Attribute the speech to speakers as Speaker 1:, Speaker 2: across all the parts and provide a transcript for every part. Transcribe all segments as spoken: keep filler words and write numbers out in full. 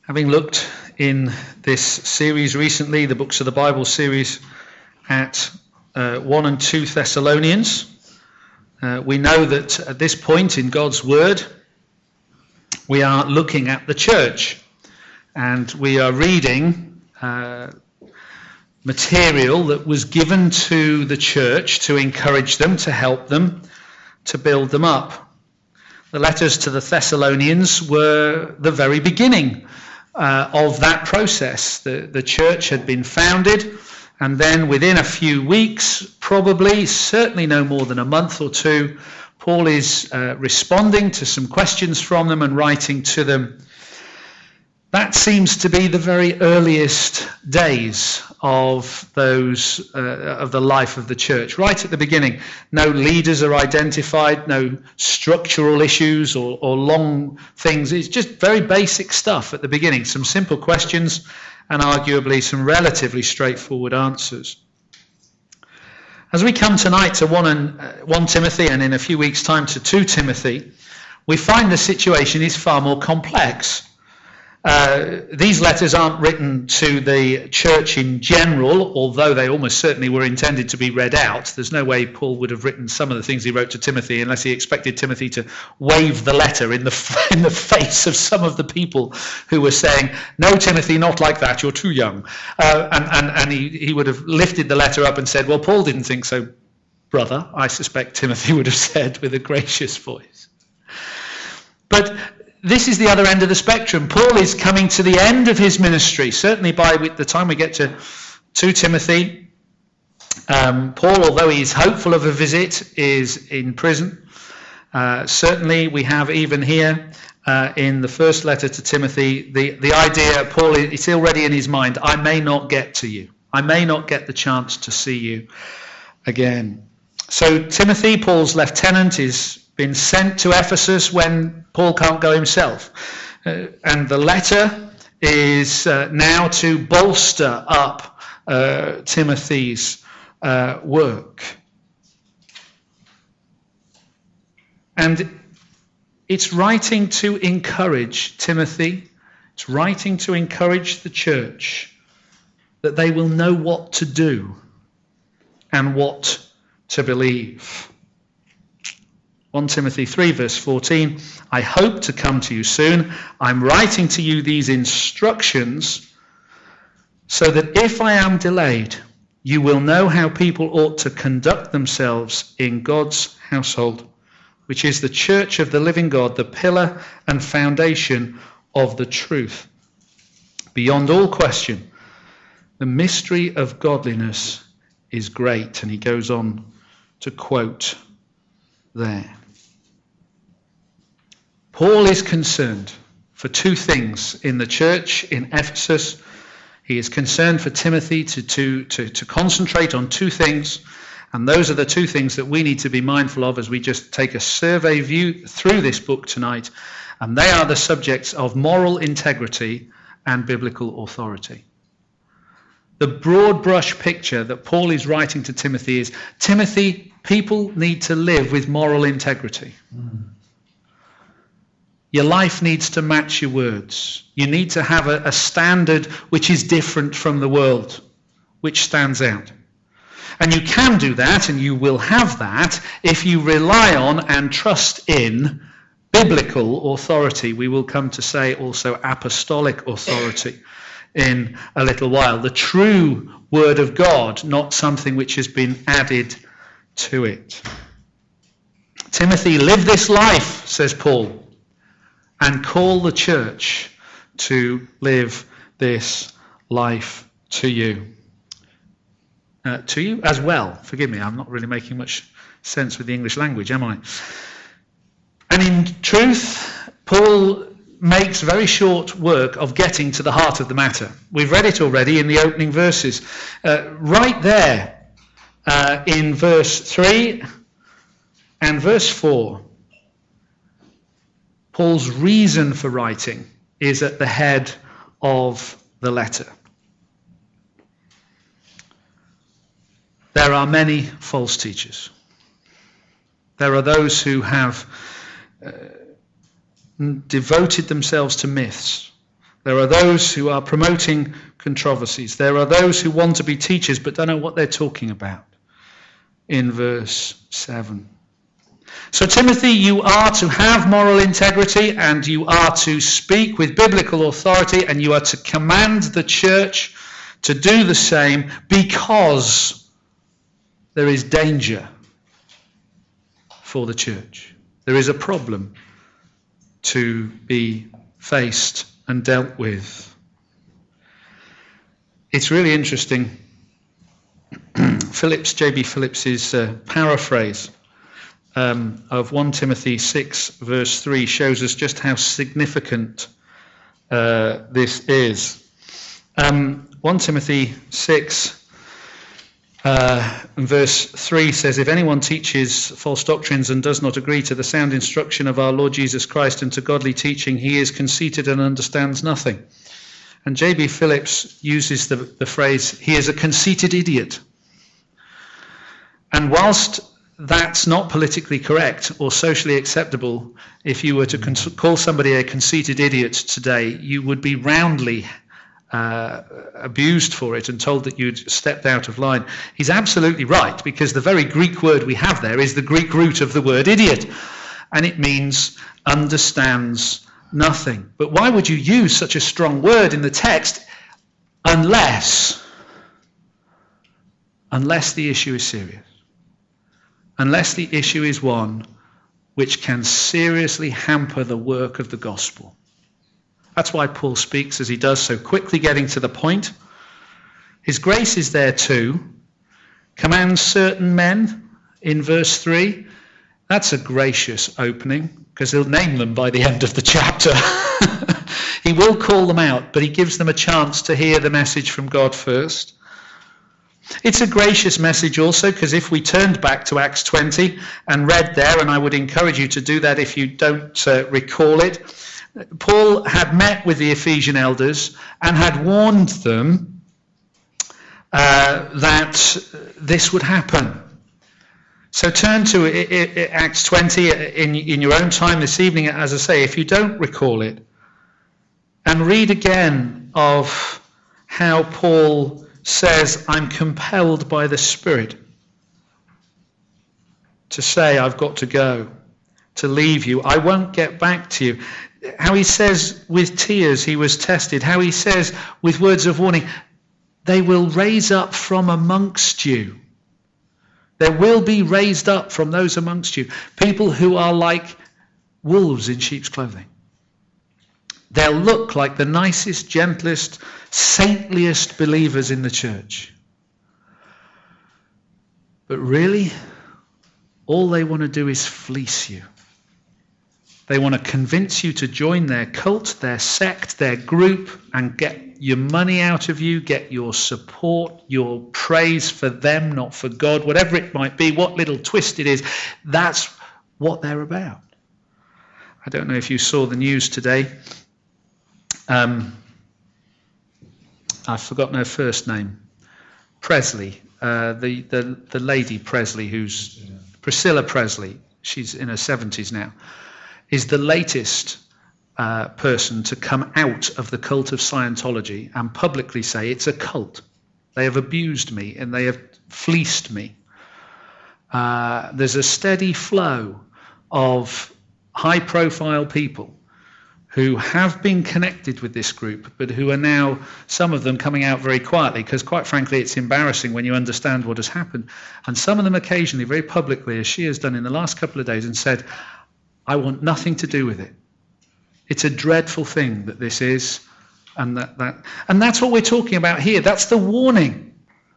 Speaker 1: Having looked in this series recently, the Books of the Bible series, at uh, one and two Thessalonians, uh, we know that at this point in God's Word, we are looking at the church, and we are reading uh, material that was given to the church to encourage them, to help them, to build them up. The letters to the Thessalonians were the very beginning uh, of that process. The, the church had been founded, and then within a few weeks, probably, certainly no more than a month or two, Paul is uh, responding to some questions from them and writing to them. That seems to be the very earliest days of those uh, of the life of the church. Right at the beginning, no leaders are identified, no structural issues or, or long things. It's just very basic stuff at the beginning. Some simple questions and arguably some relatively straightforward answers. As we come tonight to one, and, uh, First Timothy and in a few weeks' time to Second Timothy, we find the situation is far more complex. Uh, these letters aren't written to the church in general, although they almost certainly were intended to be read out. There's no way Paul would have written some of the things he wrote to Timothy unless he expected Timothy to wave the letter in the in the face of some of the people who were saying, "No, Timothy, not like that, you're too young." Uh, and and, and he, he would have lifted the letter up and said, "Well, Paul didn't think so, brother," I suspect Timothy would have said with a gracious voice. But this is the other end of the spectrum. Paul is coming to the end of his ministry. Certainly by the time we get to Second Timothy, um, Paul, although he's hopeful of a visit, is in prison. Uh, certainly we have even here uh, in the first letter to Timothy, the, the idea, Paul, it's already in his mind, I may not get to you. I may not get the chance to see you again. So Timothy, Paul's lieutenant, is been sent to Ephesus when Paul can't go himself. Uh, and the letter is uh, now to bolster up uh, Timothy's uh, work. And it's writing to encourage Timothy, it's writing to encourage the church that they will know what to do and what to believe. First Timothy three verse fourteen, I hope to come to you soon. I'm writing to you these instructions so that if I am delayed, you will know how people ought to conduct themselves in God's household, which is the church of the living God, the pillar and foundation of the truth. Beyond all question, the mystery of godliness is great. And he goes on to quote there. Paul is concerned for two things in the church in Ephesus. He is concerned for Timothy to, to, to, to concentrate on two things, and those are the two things that we need to be mindful of as we just take a survey view through this book tonight, and they are the subjects of moral integrity and biblical authority. The broad brush picture that Paul is writing to Timothy is, Timothy, people need to live with moral integrity. Mm. Your life needs to match your words. You need to have a, a standard which is different from the world, which stands out. And you can do that, and you will have that, if you rely on and trust in biblical authority. We will come to say also apostolic authority in a little while. The true word of God, not something which has been added to it. Timothy, live this life, says Paul, and call the church to live this life to you. Uh, to you as well. Forgive me, I'm not really making much sense with the English language, am I? And in truth, Paul makes very short work of getting to the heart of the matter. We've read it already in the opening verses. Uh, right there uh, in verse three and verse four, Paul's reason for writing is at the head of the letter. There are many false teachers. There are those who have uh, devoted themselves to myths. There are those who are promoting controversies. There are those who want to be teachers but don't know what they're talking about. In verse seven. So Timothy, you are to have moral integrity, and you are to speak with biblical authority, and you are to command the church to do the same, because there is danger for the church. There is a problem to be faced and dealt with. It's really interesting. Phillips, J B Phillips's uh, paraphrase um, of First Timothy six verse three shows us just how significant uh, this is. Um, First Timothy six uh, verse three says, if anyone teaches false doctrines and does not agree to the sound instruction of our Lord Jesus Christ and to godly teaching, he is conceited and understands nothing. And J B Phillips uses the, the phrase, he is a conceited idiot. And whilst that's not politically correct or socially acceptable, if you were to cons- call somebody a conceited idiot today, you would be roundly uh, abused for it and told that you'd stepped out of line. He's absolutely right, because the very Greek word we have there is the Greek root of the word idiot, and it means understands nothing. But why would you use such a strong word in the text unless, unless the issue is serious? Unless the issue is one which can seriously hamper the work of the gospel. That's why Paul speaks as he does, so quickly getting to the point. His grace is there too. Commands certain men in verse three. That's a gracious opening, because he'll name them by the end of the chapter. He will call them out, but he gives them a chance to hear the message from God first. It's a gracious message also, because if we turned back to Acts twenty and read there, and I would encourage you to do that if you don't uh, recall it, Paul had met with the Ephesian elders and had warned them uh, that this would happen. So turn to it, it, it, Acts twenty in, in your own time this evening, as I say, if you don't recall it, and read again of how Paul says, I'm compelled by the Spirit to say I've got to go, to leave you. I won't get back to you. How he says with tears he was tested. How he says with words of warning, they will raise up from amongst you. There will be raised up from those amongst you people who are like wolves in sheep's clothing. They'll look like the nicest, gentlest, saintliest believers in the church. But really, all they want to do is fleece you. They want to convince you to join their cult, their sect, their group, and get your money out of you, get your support, your praise for them, not for God, whatever it might be, what little twist it is. That's what they're about. I don't know if you saw the news today. Um, I've forgotten her first name. Presley, uh, the, the, the lady Presley, who's yeah. Priscilla Presley, she's in her seventies now, is the latest uh, person to come out of the cult of Scientology and publicly say it's a cult. They have abused me and they have fleeced me. Uh, there's a steady flow of high-profile people who have been connected with this group, but who are now, some of them coming out very quietly, because quite frankly it's embarrassing when you understand what has happened. And some of them occasionally, very publicly, as she has done in the last couple of days, and said, I want nothing to do with it. It's a dreadful thing that this is, and that, that and that's what we're talking about here. That's the warning.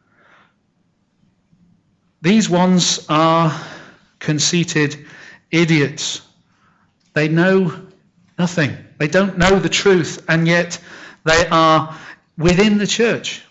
Speaker 1: These ones are conceited idiots. They know nothing. They don't know the truth, and yet they are within the church.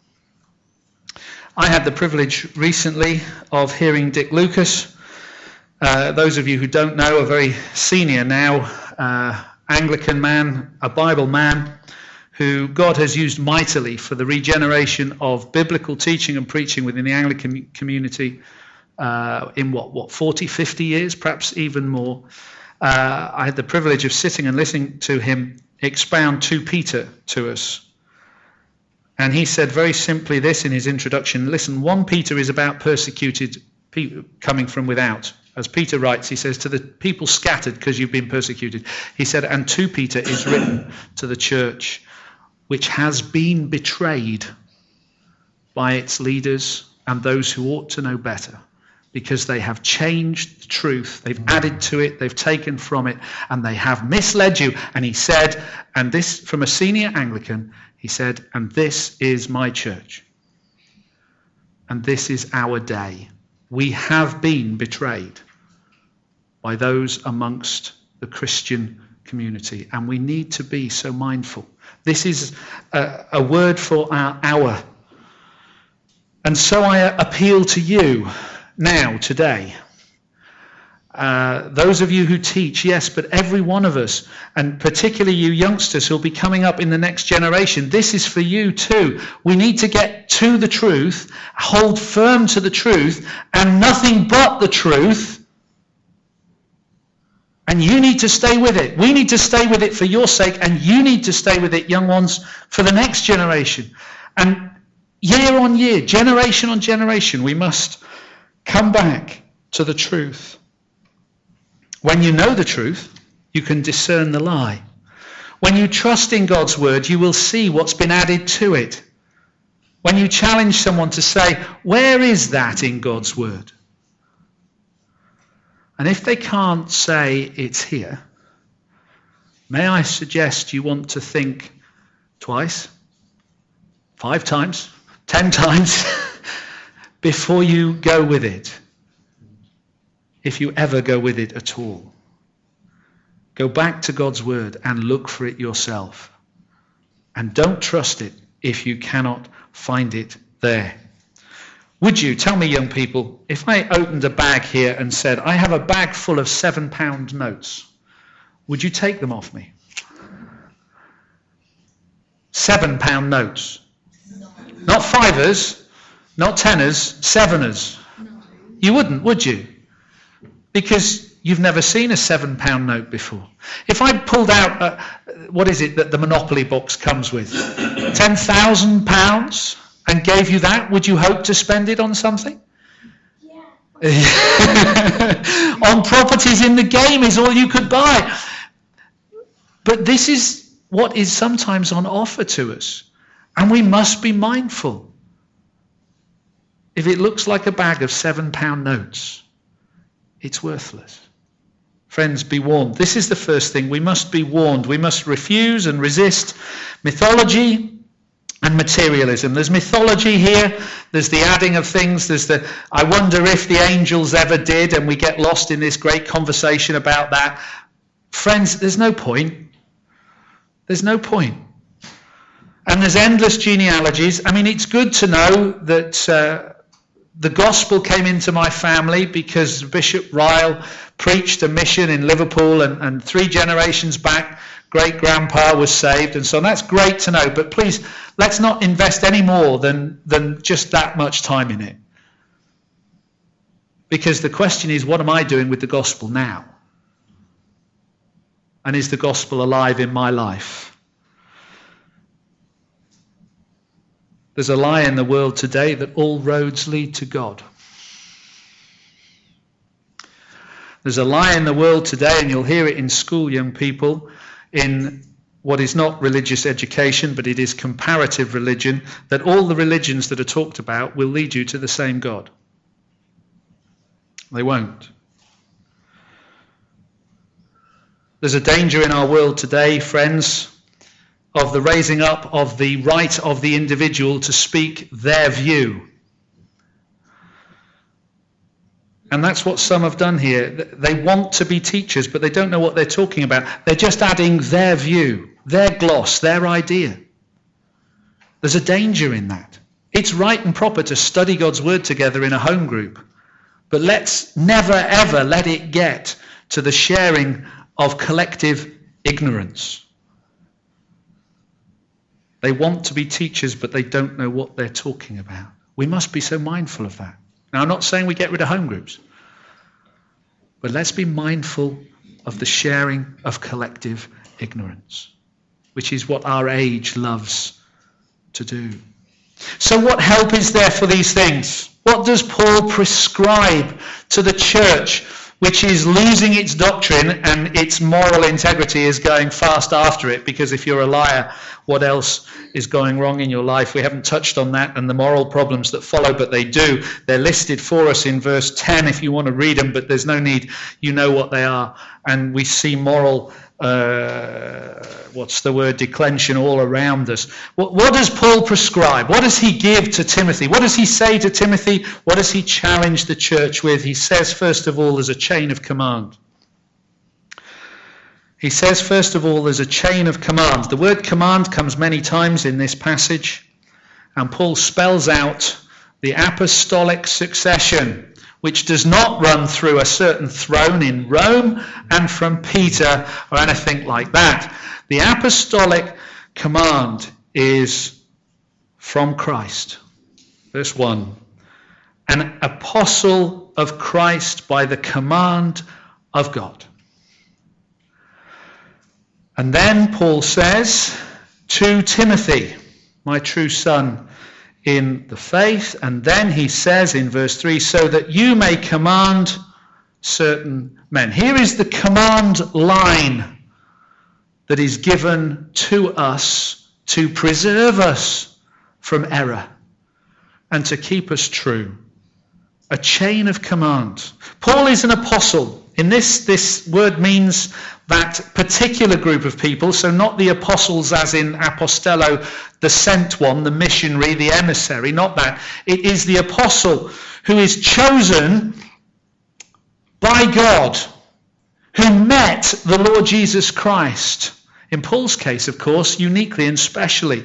Speaker 1: I had the privilege recently of hearing Dick Lucas. Uh, those of you who don't know, a very senior now uh, Anglican man, a Bible man, who God has used mightily for the regeneration of biblical teaching and preaching within the Anglican community uh, in what, what, forty, fifty years, perhaps even more. Uh, I had the privilege of sitting and listening to him expound Second Peter to us. And he said very simply this in his introduction. Listen, First Peter is about persecuted people coming from without. As Peter writes, he says, to the people scattered because you've been persecuted. He said, and Second Peter is written to the church which has been betrayed by its leaders and those who ought to know better, because they have changed the truth, they've added to it, they've taken from it, and they have misled you. And he said, and this from a senior Anglican, he said, and this is my church. And this is our day. We have been betrayed by those amongst the Christian community, and we need to be so mindful. This is a, a word for our hour. And so I appeal to you now, today. Uh, those of you who teach, yes, but every one of us, and particularly you youngsters who will be coming up in the next generation, this is for you too. We need to get to the truth, hold firm to the truth, and nothing but the truth. And you need to stay with it. We need to stay with it for your sake, and you need to stay with it, young ones, for the next generation. And year on year, generation on generation, we must come back to the truth. When you know the truth, you can discern the lie. When you trust in God's word, you will see what's been added to it. When you challenge someone to say, where is that in God's word? And if they can't say it's here, may I suggest you want to think twice, five times, ten times before you go with it. If you ever go with it at all. Go back to God's word and look for it yourself. And don't trust it if you cannot find it there. Would you, tell me young people, if I opened a bag here and said, I have a bag full of seven pound notes, would you take them off me? Seven pound notes. No. Not fivers, not tenors, seveners. No. You wouldn't, would you? Because you've never seen a seven pound note before. If I pulled out, uh, what is it that the Monopoly box comes with? ten thousand pounds and gave you that, would you hope to spend it on something? Yeah. On properties in the game is all you could buy. But this is what is sometimes on offer to us. And we must be mindful. If it looks like a bag of seven pound notes, it's worthless. Friends, be warned. This is the first thing. We must be warned. We must refuse and resist mythology and materialism. There's mythology here. There's the adding of things. There's the, I wonder if the angels ever did, and we get lost in this great conversation about that. Friends, there's no point. There's no point. And there's endless genealogies. I mean, it's good to know that uh, the gospel came into my family because Bishop Ryle preached a mission in Liverpool, and, and three generations back, great-grandpa was saved, and so on. That's great to know, but please, let's not invest any more than, than just that much time in it. Because the question is, what am I doing with the gospel now? And is the gospel alive in my life? There's a lie in the world today that all roads lead to God. There's a lie in the world today, and you'll hear it in school, young people, in what is not religious education, but it is comparative religion, that all the religions that are talked about will lead you to the same God. They won't. There's a danger in our world today, friends, of the raising up of the right of the individual to speak their view. And that's what some have done here. They want to be teachers, but they don't know what they're talking about. They're just adding their view, their gloss, their idea. There's a danger in that. It's right and proper to study God's word together in a home group, but let's never ever let it get to the sharing of collective ignorance. They want to be teachers, but they don't know what they're talking about. We must be so mindful of that. Now, I'm not saying we get rid of home groups, but let's be mindful of the sharing of collective ignorance. which is what our age loves to do. So what help is there for these things? What does Paul prescribe to the church which is losing its doctrine and its moral integrity is going fast after it? Because if you're a liar, what else is going wrong in your life? We haven't touched on that and the moral problems that follow, but they do. They're listed for us in verse ten if you want to read them, but there's no need. You know what they are. And we see moral Uh, what's the word, declension all around us. What, what does Paul prescribe? What does he give to Timothy? What does he say to Timothy? What does he challenge the church with? He says, first of all, there's a chain of command. He says, first of all, there's a chain of command. The word command comes many times in this passage, and Paul spells out the apostolic succession, which does not run through a certain throne in Rome and from Peter or anything like that. The apostolic command is from Christ. Verse one, an apostle of Christ by the command of God. And then Paul says, to Timothy, my true son in the faith, and then he says in verse three, so that you may command certain men. Here is the command line that is given to us to preserve us from error and to keep us true. A chain of command. Paul is an apostle. In this, this word means that particular group of people, so not the apostles as in apostello, the sent one, the missionary, the emissary, not that. It is the apostle who is chosen by God, who met the Lord Jesus Christ. In Paul's case, of course, uniquely and specially.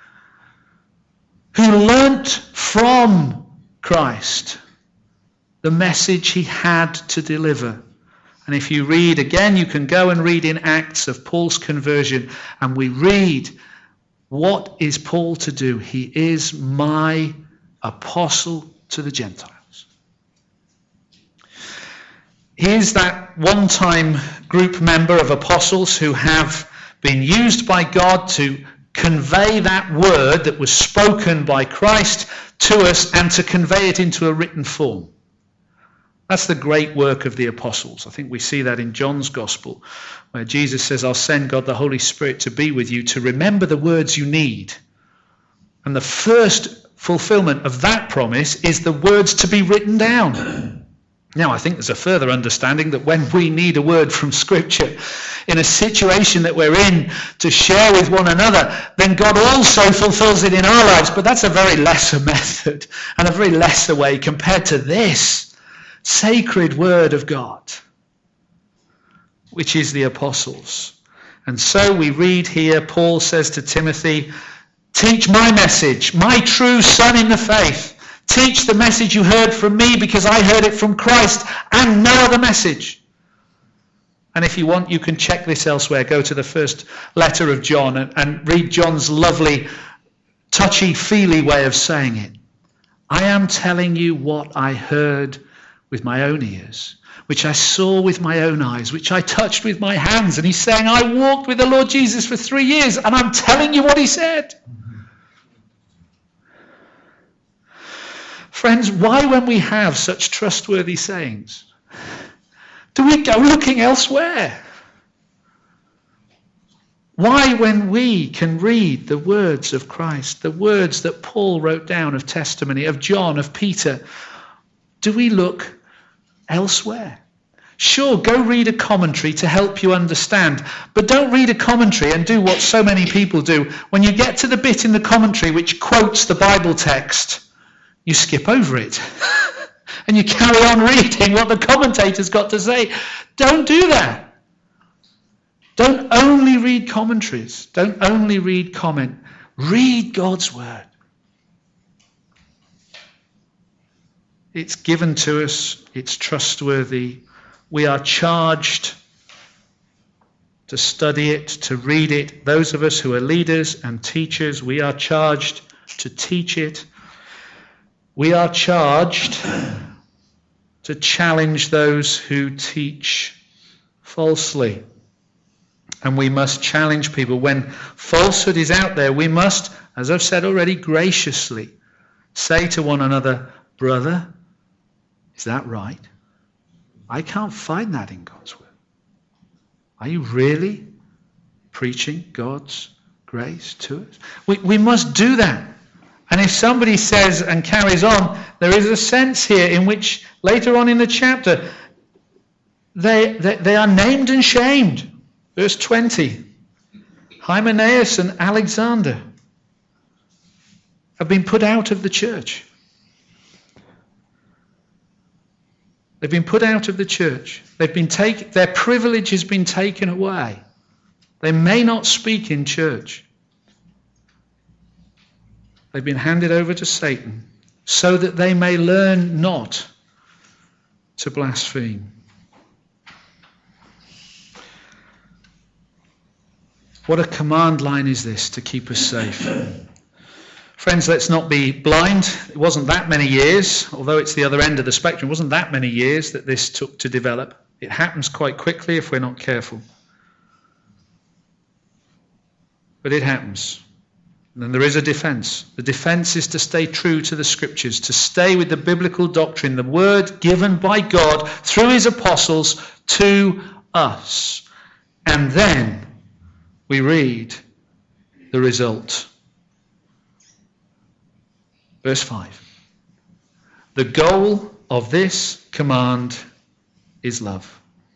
Speaker 1: Who learnt from Christ the message he had to deliver. And if you read again, you can go and read in Acts of Paul's conversion, and we read, what is Paul to do? He is my apostle to the Gentiles. He is that one-time group member of apostles who have been used by God to convey that word that was spoken by Christ to us and to convey it into a written form. That's the great work of the apostles. I think we see that in John's Gospel, where Jesus says, I'll send God the Holy Spirit to be with you, to remember the words you need. And the first fulfillment of that promise is the words to be written down. Now, I think there's a further understanding that when we need a word from Scripture in a situation that we're in to share with one another, then God also fulfills it in our lives. But that's a very lesser method and a very lesser way compared to this sacred word of God, which is the apostles. And so we read here, Paul says to Timothy, teach my message, my true son in the faith. Teach the message you heard from me, because I heard it from Christ and no other message. And if you want, you can check this elsewhere. Go to the first letter of John and, and read John's lovely, touchy-feely way of saying it. I am telling you what I heard with my own ears, which I saw with my own eyes, which I touched with my hands. And he's saying, I walked with the Lord Jesus for three years, and I'm telling you what he said. Friends, why, when we have such trustworthy sayings, do we go looking elsewhere? Why, when we can read the words of Christ, the words that Paul wrote down of testimony, of John, of Peter, do we look elsewhere? Sure, go read a commentary to help you understand, but don't read a commentary and do what so many people do. When you get to the bit in the commentary which quotes the Bible text, you skip over it and you carry on reading what the commentator's got to say. Don't do that. Don't only read commentaries. Don't only read comment. Read God's word. It's given to us. It's trustworthy. We are charged to study it, to read it. Those of us who are leaders and teachers, we are charged to teach it. We are charged to challenge those who teach falsely. And we must challenge people. When falsehood is out there, we must, as I've said already, graciously say to one another, brother, is that right? I can't find that in God's word. Are you really preaching God's grace to us? We, we must do that. And if somebody says and carries on, there is a sense here in which later on in the chapter, they, they, they are named and shamed. Verse twenty, Hymenaeus and Alexander have been put out of the church. They've been put out of the church. They've been take, their privilege has been taken away. They may not speak in church. They've been handed over to Satan so that they may learn not to blaspheme. What a command line is this to keep us safe. Friends, let's not be blind. It wasn't that many years, although it's the other end of the spectrum, it wasn't that many years that this took to develop. It happens quite quickly if we're not careful. But it happens. And then there is a defense. The defense is to stay true to the scriptures, to stay with the biblical doctrine, the word given by God through his apostles to us. And then we read the result. Verse five. The goal of this command is love.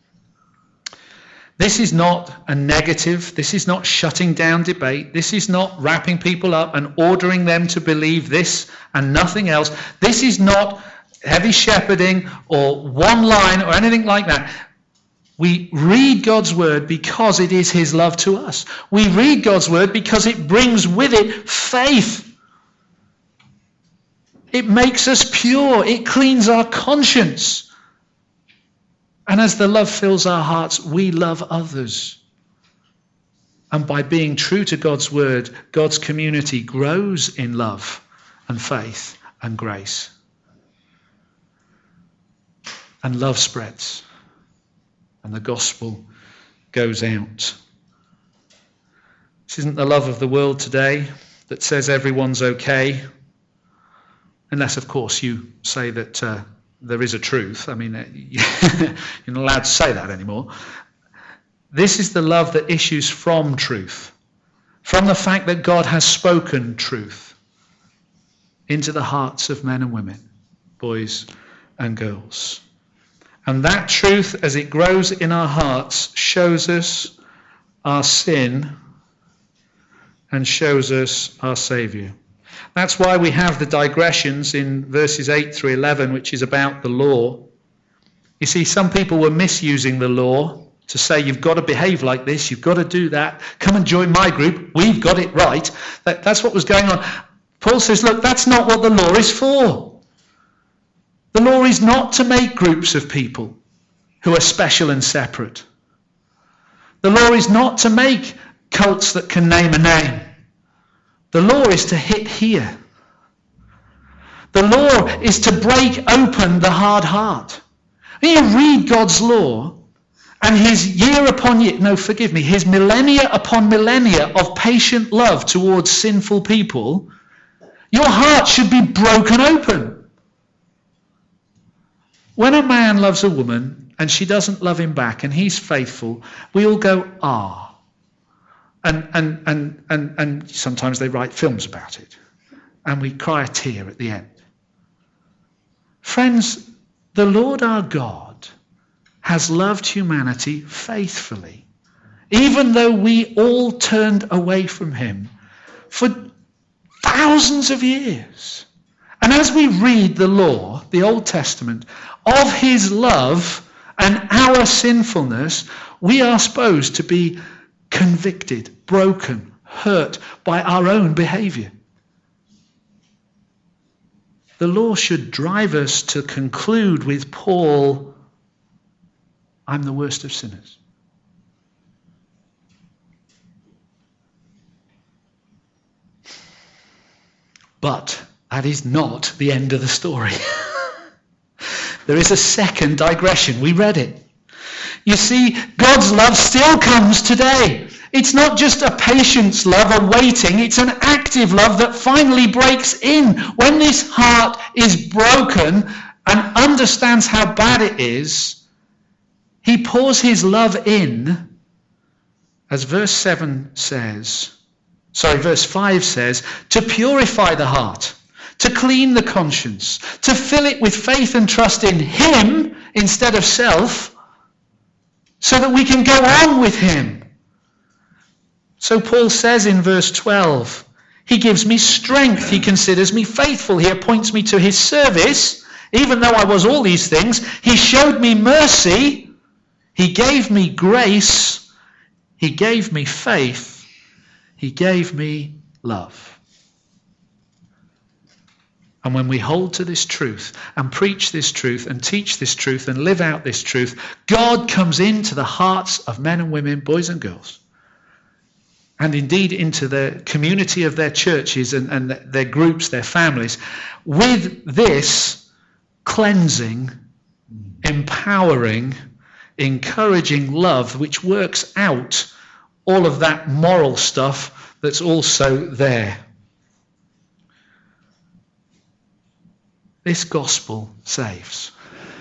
Speaker 1: This is not a negative. This is not shutting down debate. This is not wrapping people up and ordering them to believe this and nothing else. This is not heavy shepherding or one line or anything like that. We read God's word because it is his love to us. We read God's word because it brings with it faith. It makes us pure. It cleans our conscience. And as the love fills our hearts, we love others. And by being true to God's word, God's community grows in love and faith and grace. And love spreads. And the gospel goes out. This isn't the love of the world today that says everyone's okay. Unless, of course, you say that uh, there is a truth. I mean, you're not allowed to say that anymore. This is the love that issues from truth, from the fact that God has spoken truth into the hearts of men and women, boys and girls. And that truth, as it grows in our hearts, shows us our sin and shows us our Saviour. That's why we have the digressions in verses eight through eleven, which is about the law. You see, some people were misusing the law to say, you've got to behave like this, you've got to do that, come and join my group, we've got it right. That, that's what was going on. Paul says, look, that's not what the law is for. The law is not to make groups of people who are special and separate. The law is not to make cults that can name a name. The law is to hit here. The law is to break open the hard heart. When you read God's law and his year upon year, no, forgive me, his millennia upon millennia of patient love towards sinful people, your heart should be broken open. When a man loves a woman and she doesn't love him back and he's faithful, we all go, ah. And, and, and, and, and sometimes they write films about it. And we cry a tear at the end. Friends, the Lord our God has loved humanity faithfully, even though we all turned away from him for thousands of years. And as we read the law, the Old Testament, of his love and our sinfulness, we are supposed to be convicted, broken, hurt by our own behavior. The law should drive us to conclude with Paul, I'm the worst of sinners. But that is not the end of the story. There is a second digression. We read it. You see, God's love still comes today. It's not just a patience love, a waiting. It's an active love that finally breaks in. When this heart is broken and understands how bad it is, he pours his love in, as verse seven says, sorry, verse five says, to purify the heart, to clean the conscience, to fill it with faith and trust in him instead of self, so that we can go on with him. So Paul says in verse twelve, he gives me strength, he considers me faithful, he appoints me to his service, even though I was all these things. He showed me mercy, he gave me grace, he gave me faith, he gave me love. And when we hold to this truth and preach this truth and teach this truth and live out this truth, God comes into the hearts of men and women, boys and girls, and indeed into the community of their churches and, and their groups, their families, with this cleansing, empowering, encouraging love which works out all of that moral stuff that's also there. This gospel saves.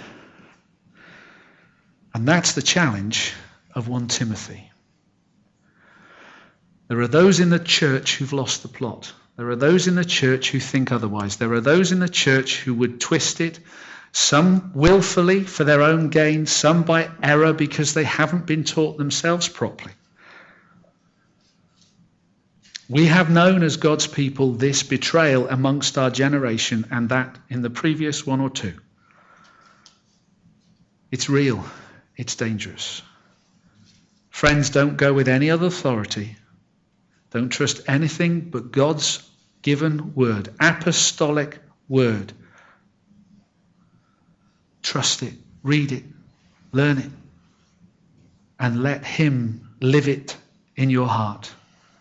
Speaker 1: And that's the challenge of First Timothy. There are those in the church who've lost the plot. There are those in the church who think otherwise. There are those in the church who would twist it, some willfully for their own gain, some by error because they haven't been taught themselves properly. We have known as God's people this betrayal amongst our generation, and that in the previous one or two. It's real. It's dangerous. Friends, don't go with any other authority. Don't trust anything but God's given word, apostolic word. Trust it, read it, learn it, and let him live it in your heart.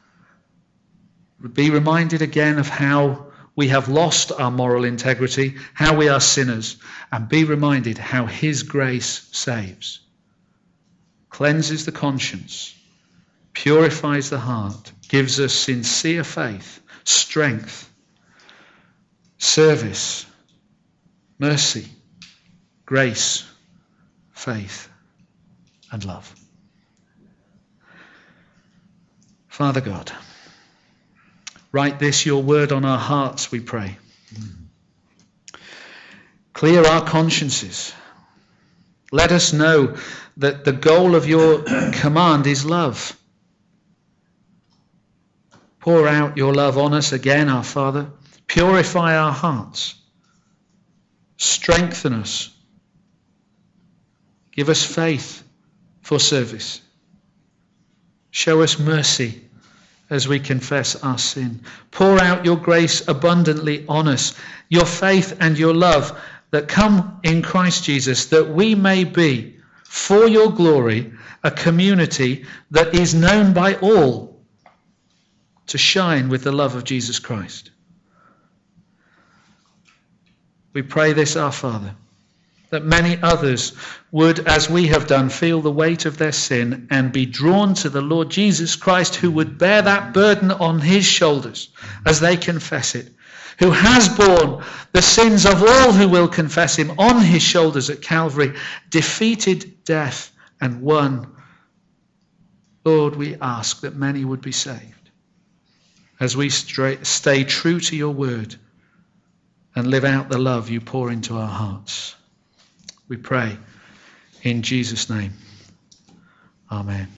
Speaker 1: Be reminded again of how we have lost our moral integrity, how we are sinners, and be reminded how his grace saves, cleanses the conscience, purifies the heart, gives us sincere faith, strength, service, mercy, grace, faith, and love. Father God, write this, your word, on our hearts, we pray. Clear our consciences. Let us know that the goal of your command is love. Pour out your love on us again, our Father. Purify our hearts. Strengthen us. Give us faith for service. Show us mercy as we confess our sin. Pour out your grace abundantly on us, your faith and your love that come in Christ Jesus, that we may be, for your glory, a community that is known by all to shine with the love of Jesus Christ. We pray this, our Father, that many others would, as we have done, feel the weight of their sin and be drawn to the Lord Jesus Christ, who would bear that burden on his shoulders as they confess it, who has borne the sins of all who will confess him on his shoulders at Calvary, defeated death and won. Lord, we ask that many would be saved as we stay true to your word and live out the love you pour into our hearts. We pray in Jesus' name. Amen.